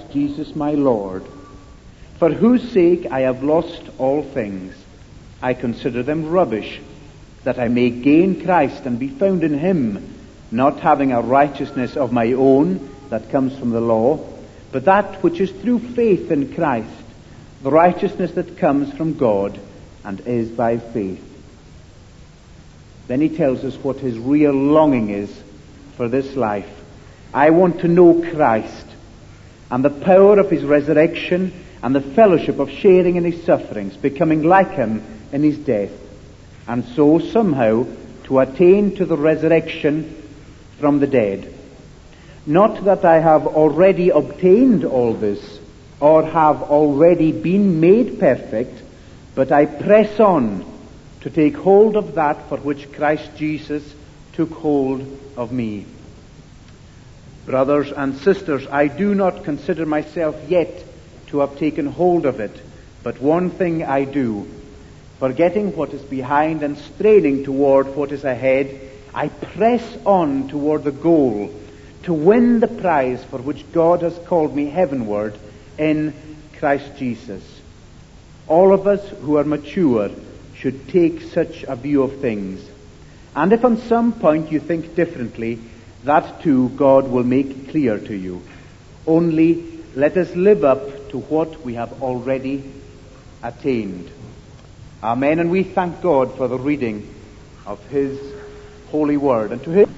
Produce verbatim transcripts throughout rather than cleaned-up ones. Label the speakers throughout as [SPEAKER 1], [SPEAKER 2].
[SPEAKER 1] Jesus my Lord, for whose sake I have lost all things. I consider them rubbish, that I may gain Christ and be found in him, not having a righteousness of my own that comes from the law, but that which is through faith in Christ, the righteousness that comes from God and is by faith. Then he tells us what his real longing is for this life. I want to know Christ and the power of his resurrection and the fellowship of sharing in his sufferings, becoming like him in his death, and so somehow to attain to the resurrection from the dead. Not that I have already obtained all this, or have already been made perfect, but I press on to take hold of that for which Christ Jesus took hold of me. Brothers and sisters, I do not consider myself yet to have taken hold of it, but one thing I do, forgetting what is behind and straining toward what is ahead, I press on toward the goal, to win the prize for which God has called me heavenward in Christ Jesus. All of us who are mature should take such a view of things. And if on some point you think differently, that too God will make clear to you. Only let us live up to what we have already attained. Amen. And we thank God for the reading of his holy word. And to him,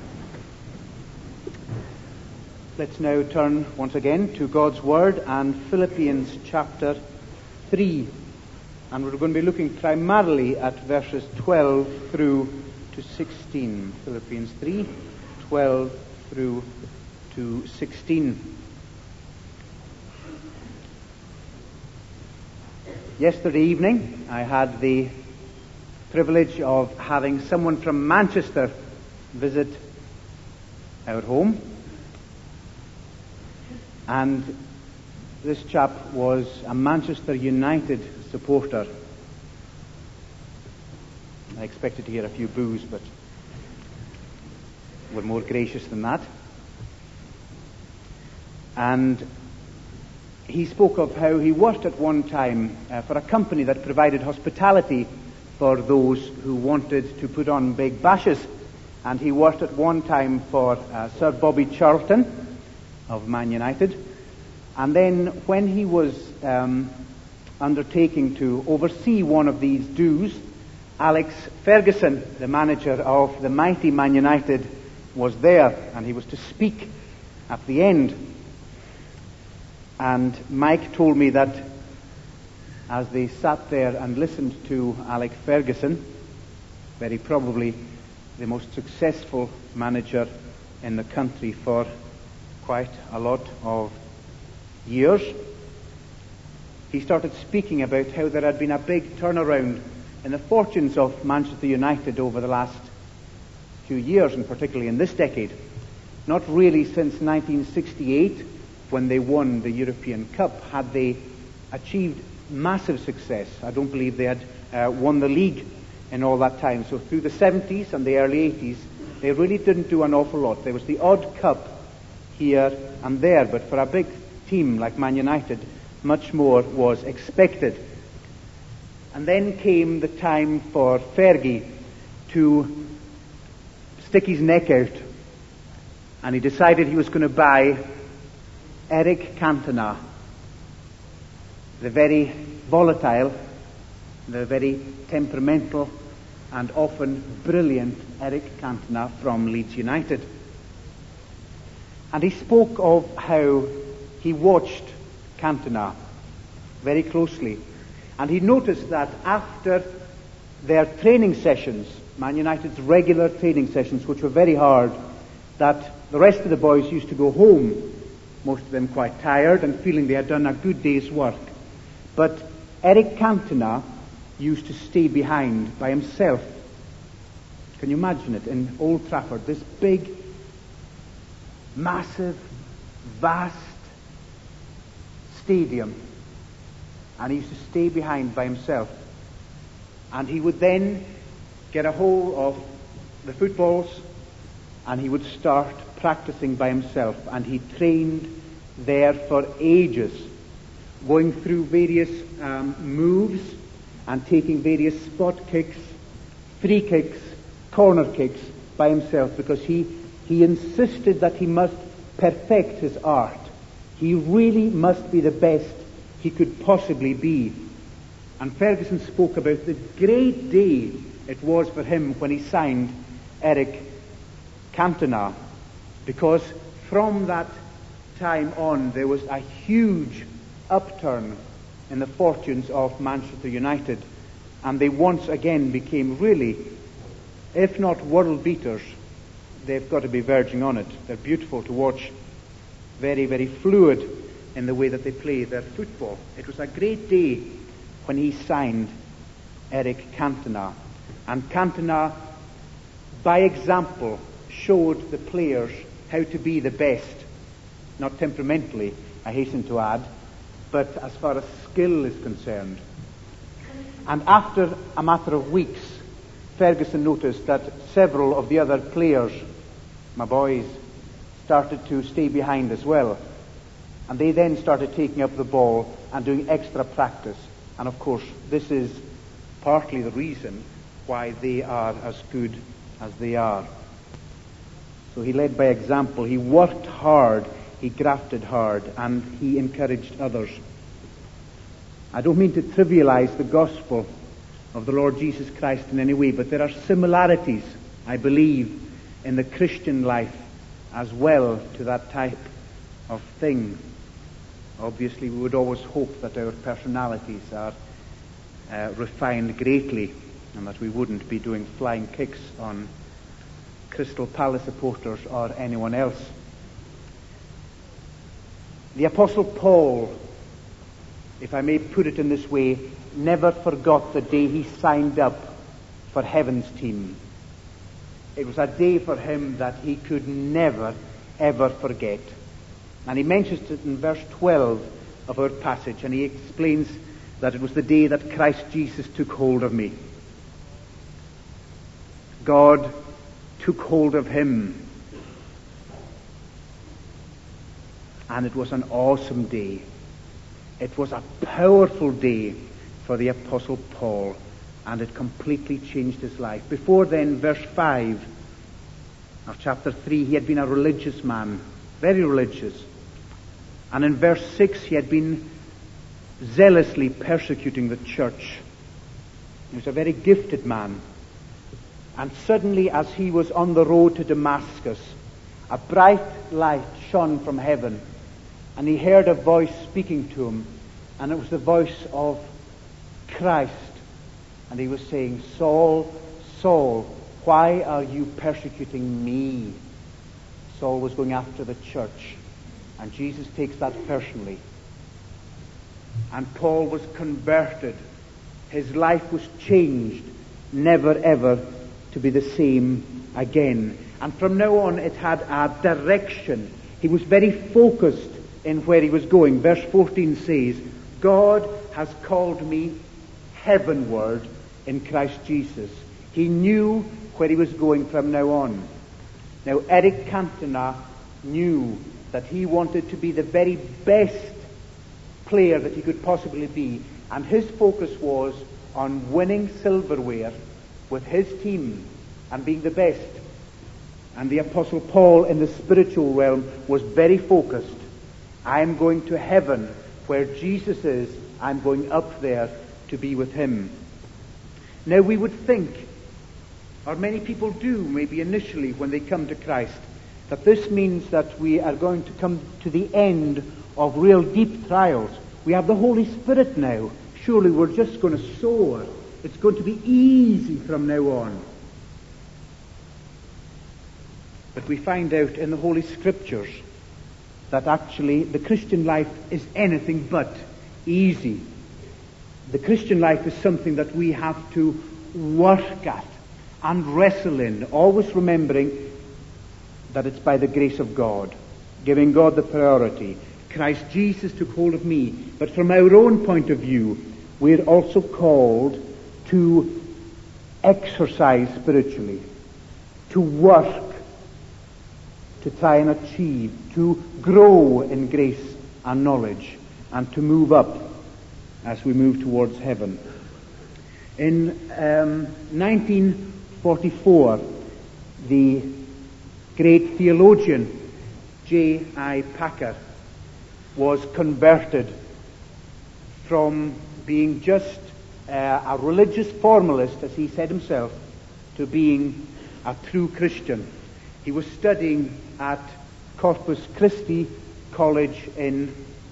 [SPEAKER 1] let's now turn once again to God's word and Philippians chapter three. And we're going to be looking primarily at verses twelve through to sixteen. Philippians three, twelve through to sixteen. Yesterday evening, I had the privilege of having someone from Manchester visit our home. And this chap was a Manchester United supporter. I expected to hear a few boos, but we're more gracious than that. And he spoke of how he worked at one time uh, for a company that provided hospitality for those who wanted to put on big bashes. And he worked at one time for uh, Sir Bobby Charlton of Man United. And then when he was um, undertaking to oversee one of these dues, Alex Ferguson, the manager of the mighty Man United, was there, and he was to speak at the end. And Mike told me that as they sat there and listened to Alex Ferguson, very probably the most successful manager in the country for quite a lot of years, he started speaking about how there had been a big turnaround in the fortunes of Manchester United over the last few years, and particularly in this decade. Not really since nineteen sixty-eight, when they won the European Cup, had they achieved massive success. I don't believe they had uh, won the league in all that time. So through the seventies and the early eighties, they really didn't do an awful lot. There was the odd cup here and there, but for a big team like Man United, much more was expected. And then came the time for Fergie to stick his neck out, and he decided he was going to buy Eric Cantona, the very volatile, the very temperamental and often brilliant Eric Cantona from Leeds United. And he spoke of how he watched Cantona very closely, and he noticed that after their training sessions, Man United's regular training sessions, which were very hard, that the rest of the boys used to go home, most of them quite tired and feeling they had done a good day's work. But Eric Cantona used to stay behind by himself. Can you imagine it? In Old Trafford, this big, massive, vast stadium, and he used to stay behind by himself. And he would then get a hold of the footballs, and he would start practicing by himself, and he trained there for ages, going through various um, moves and taking various spot kicks, free kicks, corner kicks by himself, because he, he insisted that he must perfect his art. He really must be the best he could possibly be. And Ferguson spoke about the great day it was for him when he signed Eric Cantona, because from that time on there was a huge upturn in the fortunes of Manchester United, and they once again became really, if not world beaters, they've got to be verging on it. They're beautiful to watch, very, very fluid in the way that they play their football. It was a great day when he signed Eric Cantona. And Cantona, by example, showed the players how to be the best. Not temperamentally, I hasten to add, but as far as skill is concerned. And after a matter of weeks, Ferguson noticed that several of the other players, my boys, started to stay behind as well. And they then started taking up the ball and doing extra practice. And of course, this is partly the reason why they are as good as they are. So he led by example. He worked hard, he grafted hard, and he encouraged others. I don't mean to trivialize the gospel of the Lord Jesus Christ in any way, but there are similarities, I believe, in the Christian life as well to that type of thing. Obviously, we would always hope that our personalities are uh, refined greatly, and that we wouldn't be doing flying kicks on Crystal Palace supporters or anyone else. The Apostle Paul, if I may put it in this way, never forgot the day he signed up for Heaven's team. It was a day for him that he could never, ever forget. And he mentions it in verse twelve of our passage, and he explains that it was the day that Christ Jesus took hold of me. God took hold of him. And it was an awesome day. It was a powerful day for the Apostle Paul, and it completely changed his life. Before then, verse five of chapter three, he had been a religious man, very religious. And in verse six, he had been zealously persecuting the church. He was a very gifted man. And suddenly, as he was on the road to Damascus, a bright light shone from heaven, and he heard a voice speaking to him, and it was the voice of Christ. And he was saying, Saul, Saul, why are you persecuting me? Saul was going after the church, and Jesus takes that personally. And Paul was converted. His life was changed, never ever to be the same again. And from now on it had a direction. He was very focused in where he was going. Verse fourteen says, God has called me heavenward in Christ Jesus. He knew where he was going from now on. Now Eric Cantona knew that he wanted to be the very best player that he could possibly be, and his focus was on winning silverware with his team and being the best. And the Apostle Paul in the spiritual realm was very focused. I'm going to heaven where Jesus is. I'm going up there to be with him. Now we would think, or many people do maybe initially when they come to Christ, that this means that we are going to come to the end of real deep trials. We have the Holy Spirit now. Surely we're just going to soar. It's going to be easy from now on. But we find out in the Holy Scriptures that actually the Christian life is anything but easy. The Christian life is something that we have to work at and wrestle in, always remembering that it's by the grace of God, giving God the priority. Christ Jesus took hold of me. But from our own point of view, we're also called to exercise spiritually, to work, to try and achieve, to grow in grace and knowledge, and to move up as we move towards heaven. In um, nineteen forty-four, the great theologian J I Packer was converted from being just uh, a religious formalist, as he said himself, to being a true Christian. He was studying at Corpus Christi College in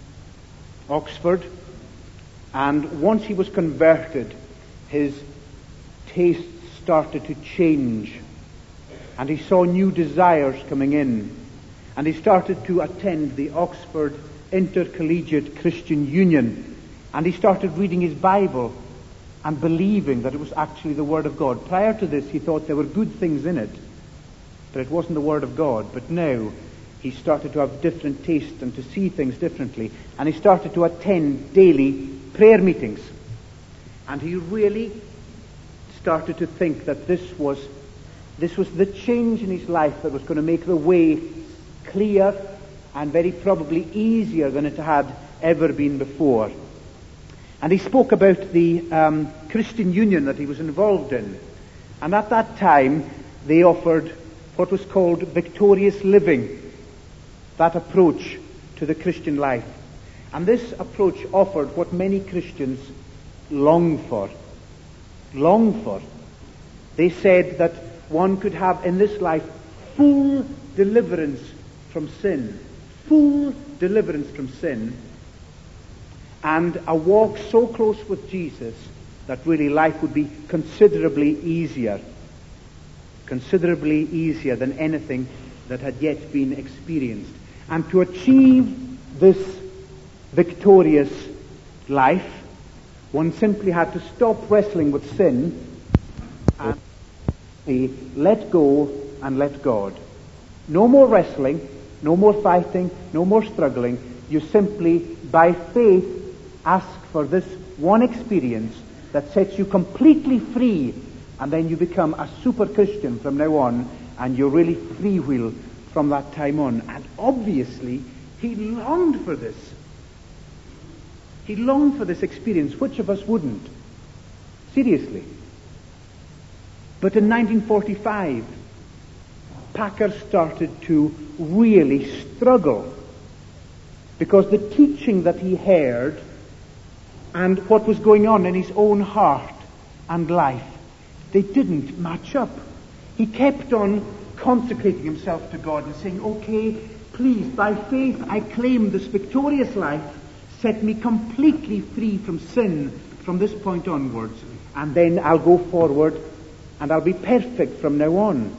[SPEAKER 1] Oxford, and once he was converted, his taste started to change, and he saw new desires coming in, and he started to attend the Oxford Intercollegiate Christian Union, and he started reading his Bible and believing that it was actually the Word of God. Prior to this, he thought there were good things in it, but it wasn't the Word of God. But now he started to have different tastes and to see things differently, and he started to attend daily prayer meetings, and he really started to think that this was this was the change in his life that was going to make the way clear and very probably easier than it had ever been before. And he spoke about the um, Christian Union that he was involved in, and at that time they offered what was called victorious living, that approach to the Christian life. And this approach offered what many Christians long for. Long for. They said that one could have in this life full deliverance from sin. Full deliverance from sin. And a walk so close with Jesus that really life would be considerably easier. Considerably easier than anything that had yet been experienced. And to achieve this victorious life, one simply had to stop wrestling with sin and let go and let God. No more wrestling, no more fighting, no more struggling. You simply, by faith, ask for this one experience that sets you completely free, and then you become a super Christian from now on, and you really freewheel from that time on. And obviously, he longed for this. He longed for this experience. Which of us wouldn't? Seriously. But in nineteen forty-five, Packer started to really struggle, because the teaching that he heard and what was going on in his own heart and life, they didn't match up. He kept on consecrating himself to God and saying, okay, please, by faith I claim this victorious life. Set me completely free from sin from this point onwards, and then I'll go forward and I'll be perfect from now on.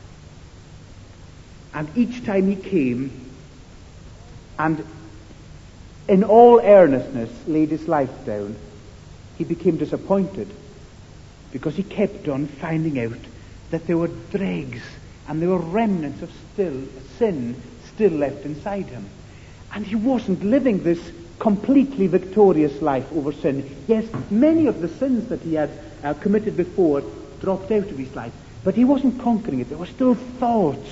[SPEAKER 1] And each time he came and in all earnestness laid his life down, he became disappointed, because he kept on finding out that there were dregs and there were remnants of still sin still left inside him. And he wasn't living this completely victorious life over sin. Yes, many of the sins that he had uh, committed before dropped out of his life, but he wasn't conquering it. There were still thoughts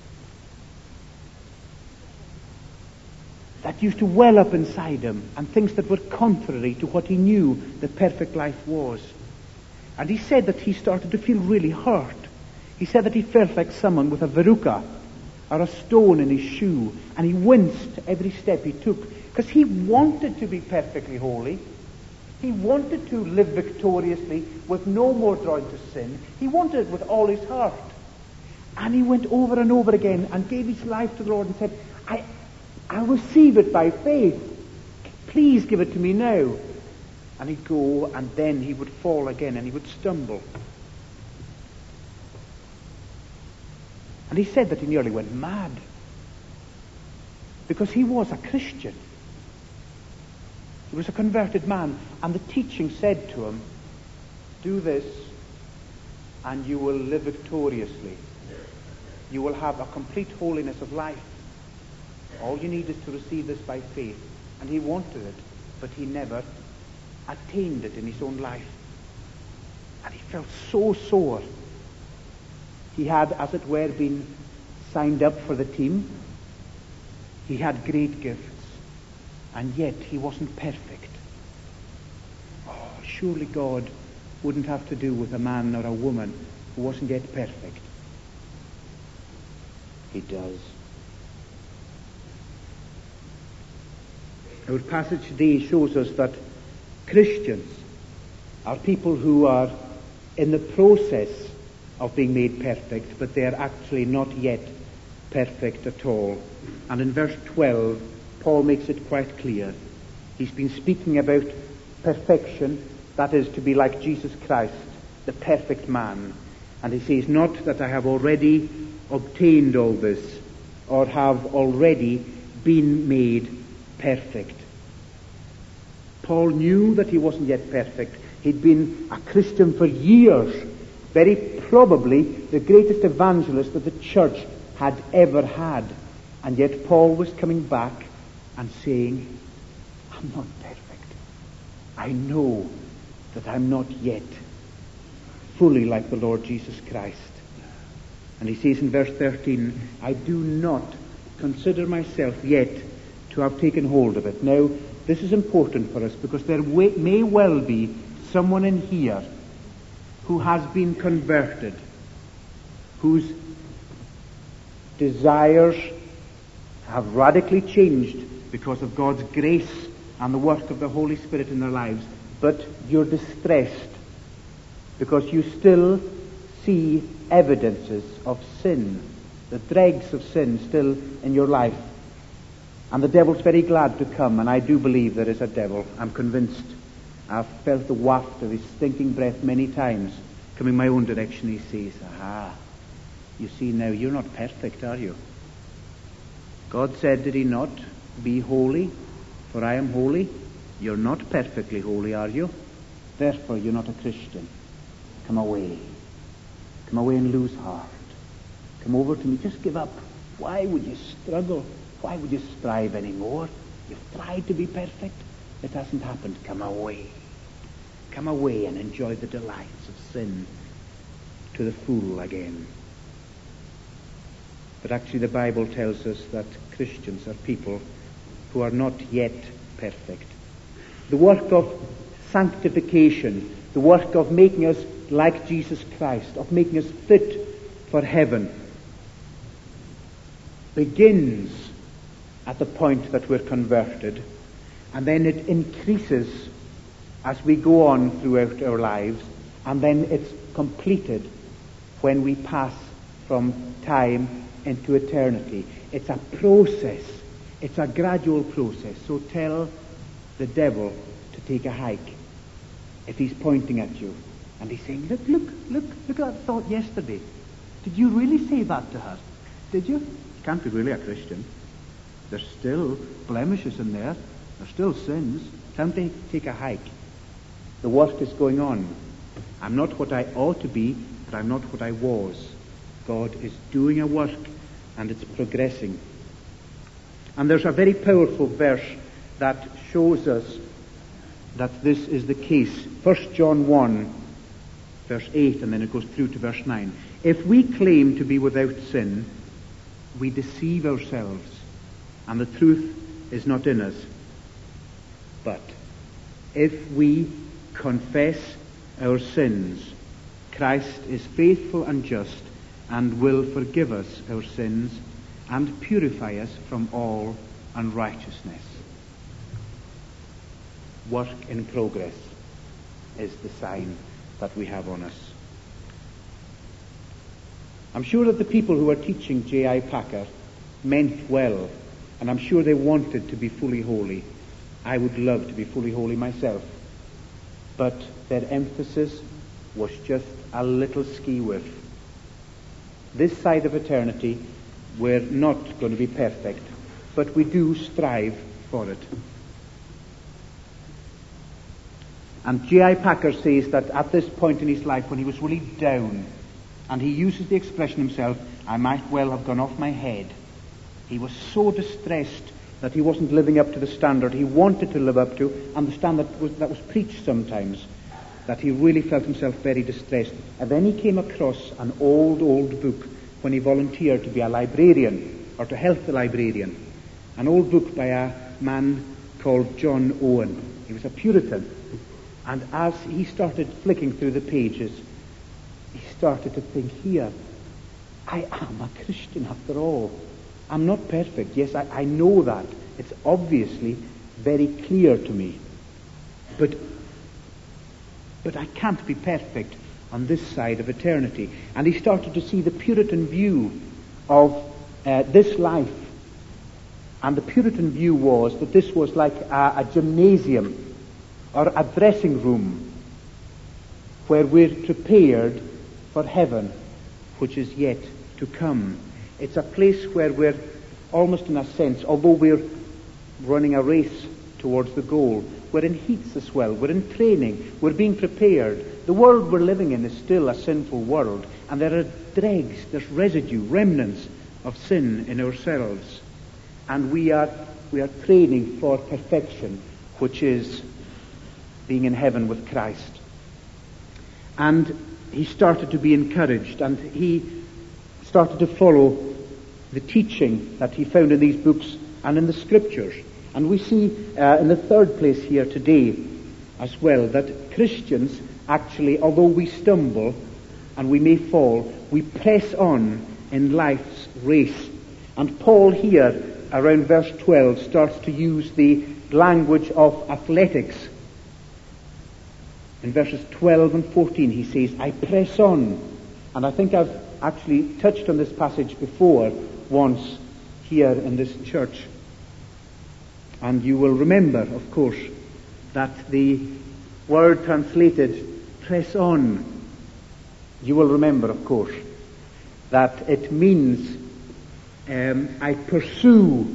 [SPEAKER 1] that used to well up inside him, and things that were contrary to what he knew the perfect life was. And he said that he started to feel really hurt. He said that he felt like someone with a verruca or a stone in his shoe, and he winced every step he took, because he wanted to be perfectly holy. He wanted to live victoriously with no more drawing to sin. He wanted it with all his heart. And he went over and over again and gave his life to the Lord and said, I, I receive it by faith. Please give it to me now. And he'd go, and then he would fall again and he would stumble. And he said that he nearly went mad, because he was a Christian. He was a converted man, and the teaching said to him, do this and you will live victoriously. You will have a complete holiness of life. All you need is to receive this by faith. And he wanted it, but he never attained it in his own life. And he felt so sore. He had, as it were, been signed up for the team. He had great gifts. and yet he wasn't perfect. Oh, surely God wouldn't have to do with a man or a woman who wasn't yet perfect. He does. Our passage today shows us that Christians are people who are in the process of being made perfect, but they are actually not yet perfect at all. And in verse twelve, Paul makes it quite clear. He's been speaking about perfection, that is, to be like Jesus Christ, the perfect man. And he says, not that I have already obtained all this, or have already been made perfect. Paul knew that he wasn't yet perfect. He'd been a Christian for years, very probably the greatest evangelist that the church had ever had. And yet Paul was coming back and saying, I'm not perfect. I know that I'm not yet fully like the Lord Jesus Christ. And he says in verse thirteen, I do not consider myself yet to have taken hold of it. Now, this is important for us because there may well be someone in here who has been converted, whose desires have radically changed because of God's grace and the work of the Holy Spirit in their lives, but you're distressed because you still see evidences of sin, the dregs of sin still in your life. And the devil's very glad to come, and I do believe there is a devil. I'm convinced. I've felt the waft of his stinking breath many times coming my own direction. He says, aha, you see now, you're not perfect, are you? God said, did he not, be holy, for I am holy? You're not perfectly holy, are you? Therefore, you're not a Christian. Come away. Come away and lose heart. Come over to me. Just give up. Why would you struggle? Why would you strive anymore? You've tried to be perfect. It hasn't happened. Come away. Come away and enjoy the delights of sin to the full again. But actually the Bible tells us that Christians are people who are not yet perfect. The work of sanctification, the work of making us like Jesus Christ, of making us fit for heaven, begins at the point that we're converted, and then it increases as we go on throughout our lives, and then it's completed when we pass from time into eternity. It's a process. It's a gradual process. So tell the devil to take a hike if he's pointing at you and he's saying, look, look, look, look at that thought yesterday. Did you really say that to her? Did you? You can't be really a Christian. There's still blemishes in there. There's still sins. Can't they take a hike? The work is going on. I'm not what I ought to be, but I'm not what I was. God is doing a work, and it's progressing. And there's a very powerful verse that shows us that this is the case. First John one, verse eight, and then it goes through to verse nine. If we claim to be without sin, we deceive ourselves, and the truth is not in us. But if we confess our sins, Christ is faithful and just and will forgive us our sins and purify us from all unrighteousness. Work in progress is the sign that we have on us. I'm sure that the people who are teaching J I Packer meant well, and I'm sure they wanted to be fully holy. I would love to be fully holy myself. But their emphasis was just a little ski whiff. This side of eternity, we're not going to be perfect, but we do strive for it. And J I Packer says that at this point in his life, when he was really down, and he uses the expression himself, I might well have gone off my head. He was so distressed that he wasn't living up to the standard he wanted to live up to, and the standard was, that was preached sometimes, that he really felt himself very distressed. And then he came across an old, old book when he volunteered to be a librarian, or to help the librarian. An old book by a man called John Owen. He was a Puritan. And as he started flicking through the pages, he started to think, here, I am a Christian after all. I'm not perfect. Yes, I, I know that. It's obviously very clear to me. But, but I can't be perfect on this side of eternity. And he started to see the Puritan view of uh, this life. And the Puritan view was that this was like a, a gymnasium or a dressing room where we're prepared for heaven, which is yet to come. It's a place where we're almost in a sense, although we're running a race towards the goal, we're in heats as well, we're in training, we're being prepared. The world we're living in is still a sinful world, and there are dregs, there's residue, remnants of sin in ourselves. And we are we are training for perfection, which is being in heaven with Christ. And he started to be encouraged, and he started to follow the teaching that he found in these books and in the scriptures. And we see uh, in the third place here today as well that Christians actually, although we stumble and we may fall, we press on in life's race. And Paul here, around verse twelve, starts to use the language of athletics. In verses twelve and fourteen he says, I press on. And I think I've actually touched on this passage before once here in this church. And you will remember, of course, that the word translated press on, you will remember, of course, that it means um, I pursue,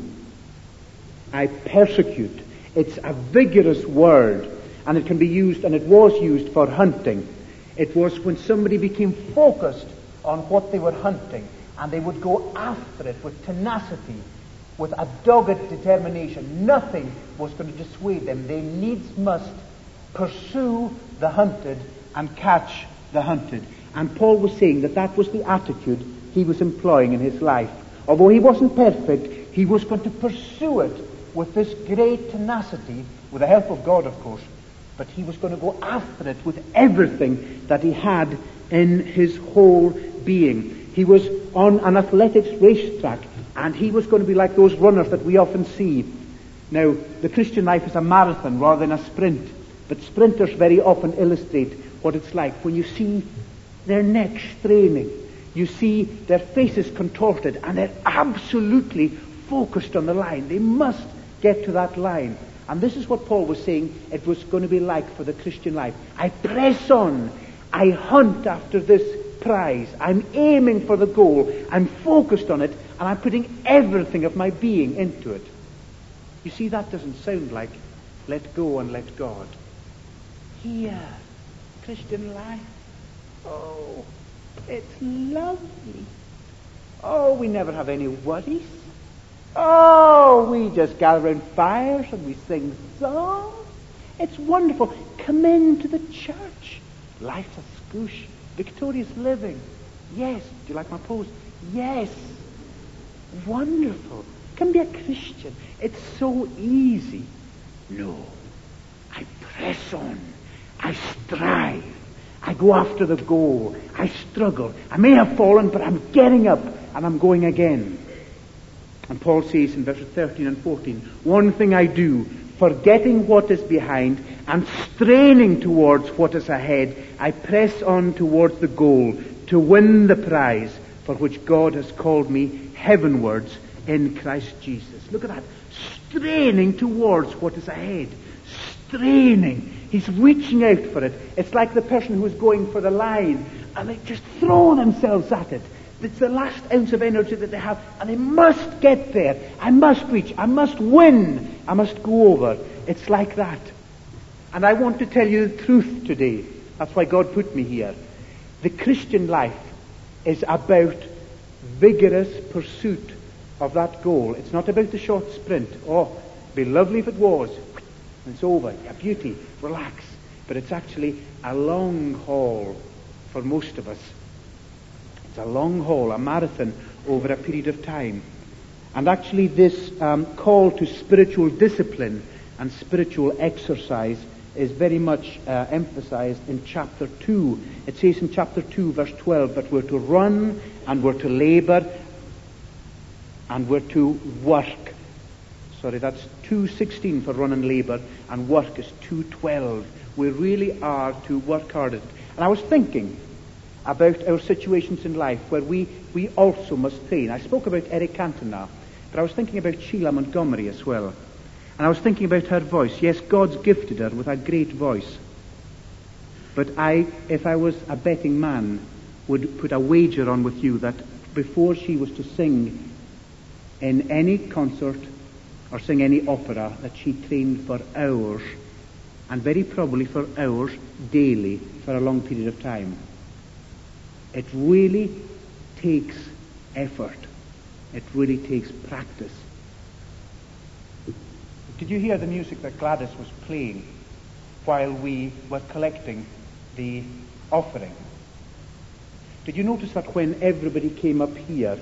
[SPEAKER 1] I persecute. It's a vigorous word, and it can be used, and it was used for hunting. It was when somebody became focused on what they were hunting, and they would go after it with tenacity, with a dogged determination. Nothing was going to dissuade them. They needs must pursue the hunted and catch the hunted. And Paul was saying that that was the attitude he was employing in his life. Although he wasn't perfect, he was going to pursue it with this great tenacity, with the help of God, of course. But he was going to go after it with everything that he had in his whole being. He was on an athletics racetrack, and he was going to be like those runners that we often see. Now, the Christian life is a marathon rather than a sprint. But sprinters very often illustrate what it's like when you see their necks straining. You see their faces contorted, and they're absolutely focused on the line. They must get to that line. And this is what Paul was saying it was going to be like for the Christian life. I press on. I hunt after this prize. I'm aiming for the goal. I'm focused on it, and I'm putting everything of my being into it. You see, that doesn't sound like let go and let God. Here, Christian life. Oh, it's lovely. Oh, we never have any worries. Oh, we just gather around fires and we sing songs. It's wonderful. Come into the church. Life's a scoosh. Victorious living. Yes. Do you like my pose? Yes. Wonderful. Come be a Christian. It's so easy. No. I press on. I strive. I go after the goal. I struggle. I may have fallen, but I'm getting up and I'm going again. And Paul says in verses thirteen and fourteen, one thing I do, forgetting what is behind and straining towards what is ahead, I press on towards the goal to win the prize for which God has called me heavenwards in Christ Jesus. Look at that. Straining towards what is ahead. Straining. He's reaching out for it. It's like the person who's going for the line, and they just throw themselves at it. It's the last ounce of energy that they have, and they must get there. I must reach. I must win. I must go over. It's like that. And I want to tell you the truth today. That's why God put me here. The Christian life is about vigorous pursuit of that goal. It's not about the short sprint. Oh, it'd be lovely if it was. It's over. A beauty. Relax. But it's actually a long haul for most of us. It's a long haul, a marathon over a period of time. And actually this um, call to spiritual discipline and spiritual exercise is very much uh, emphasized in chapter two. It says in chapter two, verse twelve, that we're to run and we're to labor and we're to work. Sorry, that's two sixteen for run and labor, and work is two twelve. We really are to work hard at it. And I was thinking about our situations in life where we, we also must train. I spoke about Eric Cantona, but I was thinking about Sheila Montgomery as well. And I was thinking about her voice. Yes, God's gifted her with a great voice. But I, if I was a betting man, would put a wager on with you that before she was to sing in any concert or sing any opera, that she trained for hours, and very probably for hours daily for a long period of time. It really takes effort. It really takes practice. Did you hear the music that Gladys was playing while we were collecting the offering? Did you notice that when everybody came up here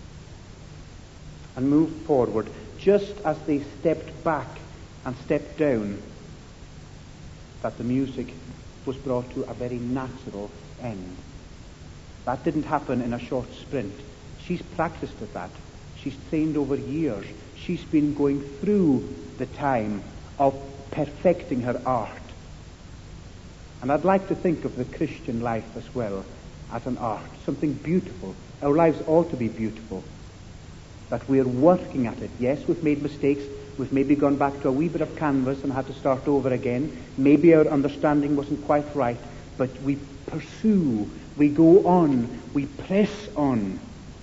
[SPEAKER 1] and moved forward, just as they stepped back and stepped down, that the music was brought to a very natural end? That didn't happen in a short sprint. She's practiced at that. She's trained over years. She's been going through the time of perfecting her art. And I'd like to think of the Christian life as well as an art, something beautiful. Our lives ought to be beautiful. That we're working at it. Yes, we've made mistakes. We've maybe gone back to a wee bit of canvas and had to start over again. Maybe our understanding wasn't quite right, but we pursue, we go on, we press on.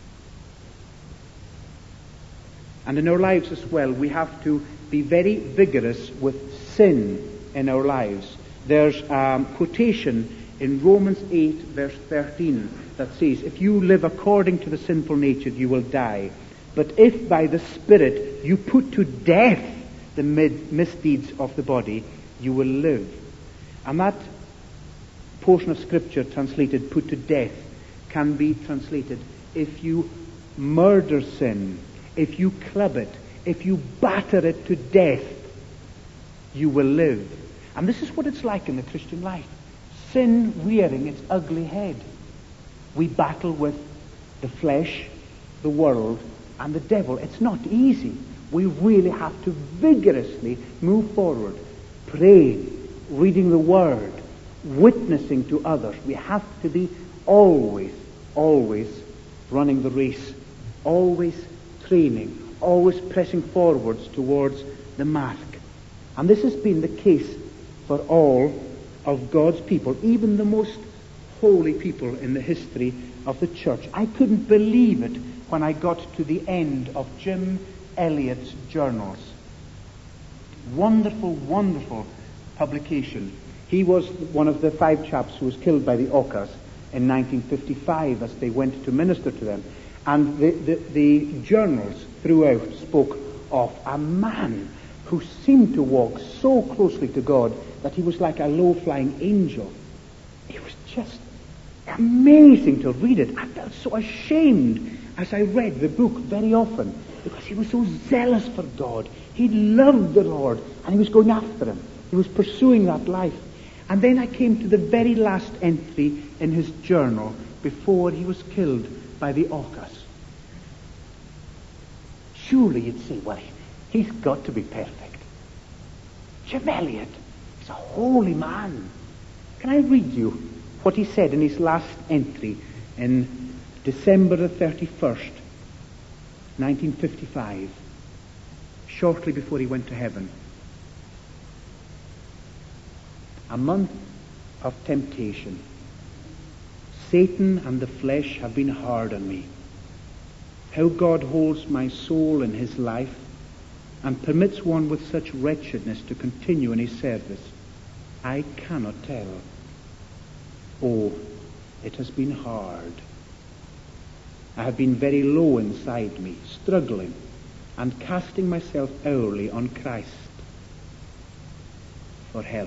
[SPEAKER 1] And in our lives as well, we have to be very vigorous with sin in our lives. There's a quotation in Romans eight, verse thirteen, that says, if you live according to the sinful nature, you will die. But if by the Spirit you put to death the mid- misdeeds of the body, you will live. And that portion of Scripture translated put to death can be translated if you murder sin, if you club it, if you batter it to death, you will live. And this is what it's like in the Christian life. Sin rearing its ugly head. We battle with the flesh, the world, and the devil. It's not easy. We really have to vigorously move forward, praying, reading the Word, witnessing to others. We have to be always, always running the race, always training, always pressing forwards towards the mark. And this has been the case for all of God's people, even the most holy people in the history of the church. I couldn't believe it when I got to the end of Jim Elliot's journals. Wonderful, wonderful publication. He was one of the five chaps who was killed by the Aucas in nineteen fifty-five as they went to minister to them. And the, the, the journals throughout spoke of a man who seemed to walk so closely to God that he was like a low-flying angel. It was just amazing to read it. I felt so ashamed as I read the book very often, because he was so zealous for God. He loved the Lord, and he was going after him. He was pursuing that life. And then I came to the very last entry in his journal before he was killed by the Aucas. Surely you'd say, well, he's got to be perfect. Jim Elliot is a holy man. Can I read you what he said in his last entry in December the thirty-first, nineteen fifty-five, shortly before he went to heaven? A month of temptation. Satan and the flesh have been hard on me. How God holds my soul in his life and permits one with such wretchedness to continue in his service, I cannot tell. Oh, it has been hard. I have been very low inside me, struggling and casting myself hourly on Christ for help.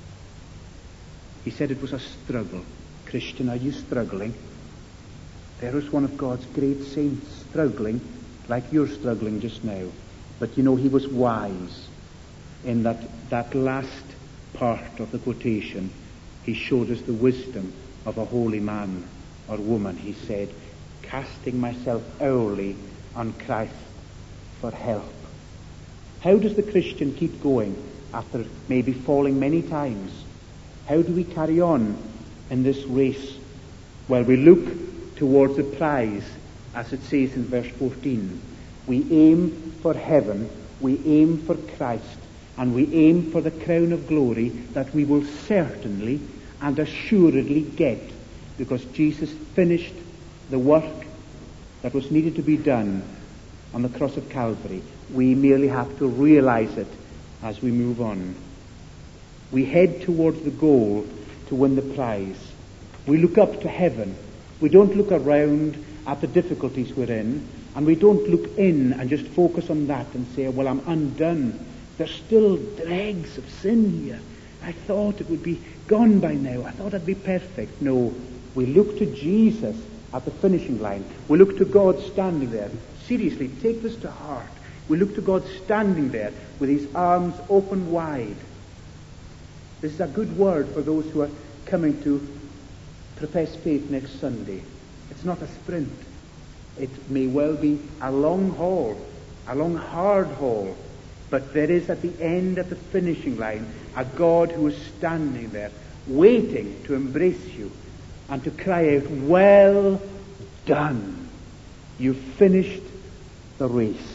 [SPEAKER 1] He said it was a struggle. Christian, are you struggling? There was one of God's great saints struggling like you're struggling just now. But you know, he was wise. in that, that last part of the quotation, he showed us the wisdom of a holy man or woman. He said, casting myself hourly on Christ for help. How does the Christian keep going after maybe falling many times? How do we carry on in this race? Well, we look towards the prize, as it says in verse fourteen. We aim for heaven, we aim for Christ, and we aim for the crown of glory that we will certainly and assuredly get, because Jesus finished the work that was needed to be done on the cross of Calvary. We merely have to realize it as we move on. We head towards the goal to win the prize. We look up to heaven. We don't look around at the difficulties we're in, and we don't look in and just focus on that and say, well, I'm undone. There's still dregs of sin here. I thought it would be gone by now. I thought I'd be perfect. No, we look to Jesus at the finishing line. We look to God standing there. Seriously, take this to heart. We look to God standing there with his arms open wide. This is a good word for those who are coming to profess faith next Sunday. It's not a sprint. It may well be a long haul, a long hard haul, but there is at the end, at the finishing line, a God who is standing there, waiting to embrace you and to cry out, well done. You've finished the race.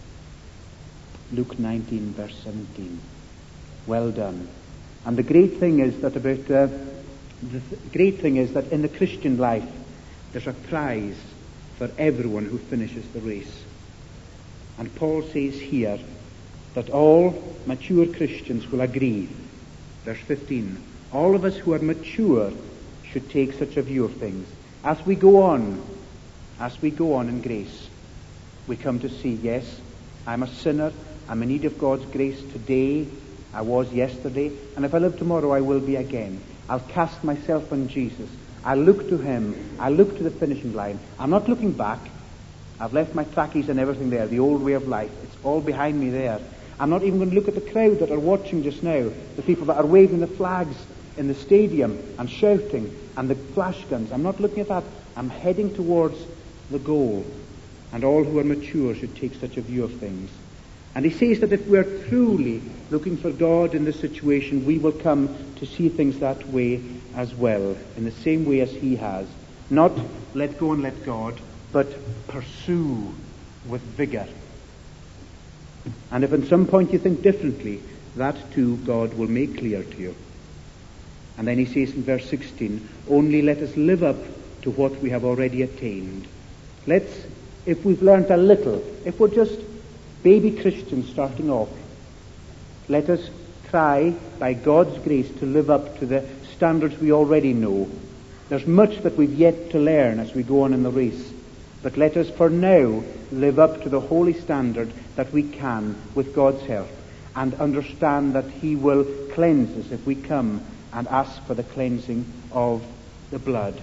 [SPEAKER 1] Luke nineteen, verse seventeen. Well done. And the great thing is that about uh, the th- great thing is that in the Christian life, there's a prize for everyone who finishes the race. And Paul says here that all mature Christians will agree. Verse fifteen. All of us who are mature should take such a view of things. As we go on, as we go on in grace, we come to see, yes, I'm a sinner. I'm in need of God's grace today. I was yesterday. And if I live tomorrow, I will be again. I'll cast myself on Jesus. I look to him. I look to the finishing line. I'm not looking back. I've left my trackies and everything there, the old way of life. It's all behind me there. I'm not even going to look at the crowd that are watching just now, the people that are waving the flags in the stadium and shouting and the flash guns. I'm not looking at that. I'm heading towards the goal. And all who are mature should take such a view of things. And he says that if we're truly looking for God in this situation, we will come to see things that way as well, in the same way as he has. Not let go and let God, but pursue with vigor. And if at some point you think differently, that too God will make clear to you. And then he says in verse sixteen, only let us live up to what we have already attained. Let's, if we've learned a little, if we're just baby Christians starting off, let us try, by God's grace, to live up to the standards we already know. There's much that we've yet to learn as we go on in the race. But let us, for now, live up to the holy standard that we can with God's help, and understand that he will cleanse us if we come and ask for the cleansing of the blood.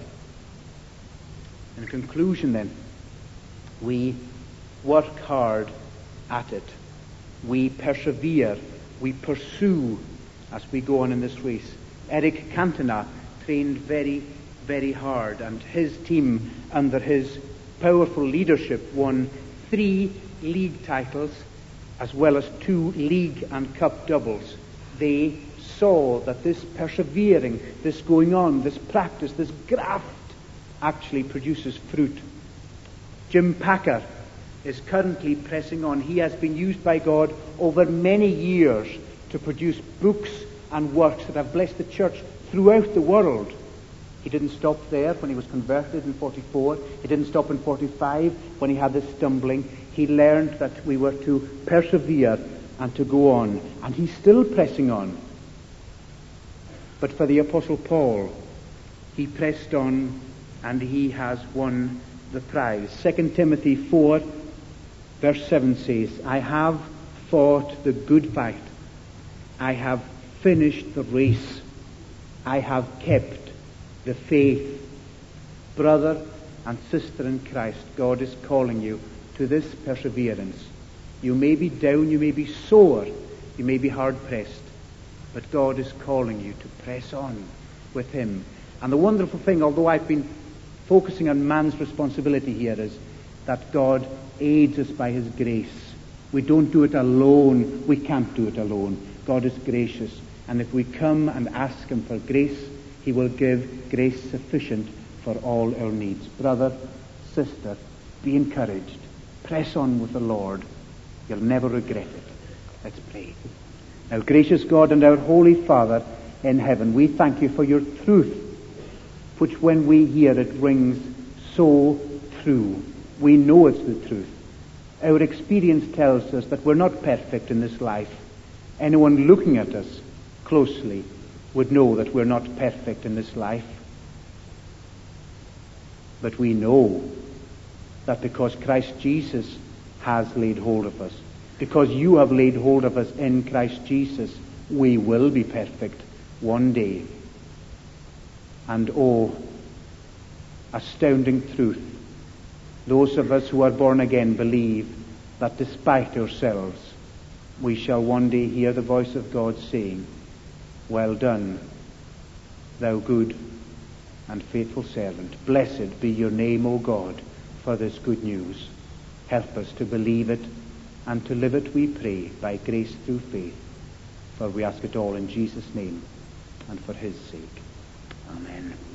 [SPEAKER 1] In conclusion, then, we work hard at it. We persevere. We pursue as we go on in this race. Eric Cantona trained very, very hard, and his team, under his powerful leadership, won three league titles as well as two league and cup doubles. They saw that this persevering, this going on, this practice, this graft actually produces fruit. Jim Packer is currently pressing on. He has been used by God over many years to produce books and works that have blessed the church throughout the world. He didn't stop there when he was converted in forty-four. He didn't stop in forty-five when he had this stumbling. He learned that we were to persevere and to go on. And he's still pressing on. But for the Apostle Paul, he pressed on and he has won the prize. Second Timothy four, verse seven says, I have fought the good fight. I have finished the race. I have kept the faith. Brother and sister in Christ, God is calling you to this perseverance. You may be down, you may be sore, You may be hard-pressed, but God is calling you to press on with him. And the wonderful thing, although I've been focusing on man's responsibility here, is that God aids us by his grace. We don't do it alone. We can't do it alone. God is gracious. And if we come and ask him for grace, he will give grace sufficient for all our needs. Brother, sister, be encouraged. Press on with the Lord. You'll never regret it. Let's pray. Now, gracious God and our Holy Father in heaven, we thank you for your truth, which when we hear it rings so true. We know it's the truth. Our experience tells us that we're not perfect in this life. Anyone looking at us closely would know that we're not perfect in this life. But we know that because Christ Jesus has laid hold of us, because you have laid hold of us in Christ Jesus, we will be perfect one day. And oh, astounding truth. Those of us who are born again believe that despite ourselves, we shall one day hear the voice of God saying, "Well done, thou good and faithful servant. Blessed be your name, O God, for this good news." Help us to believe it and to live it, we pray, by grace through faith. For we ask it all in Jesus' name and for his sake. Amen.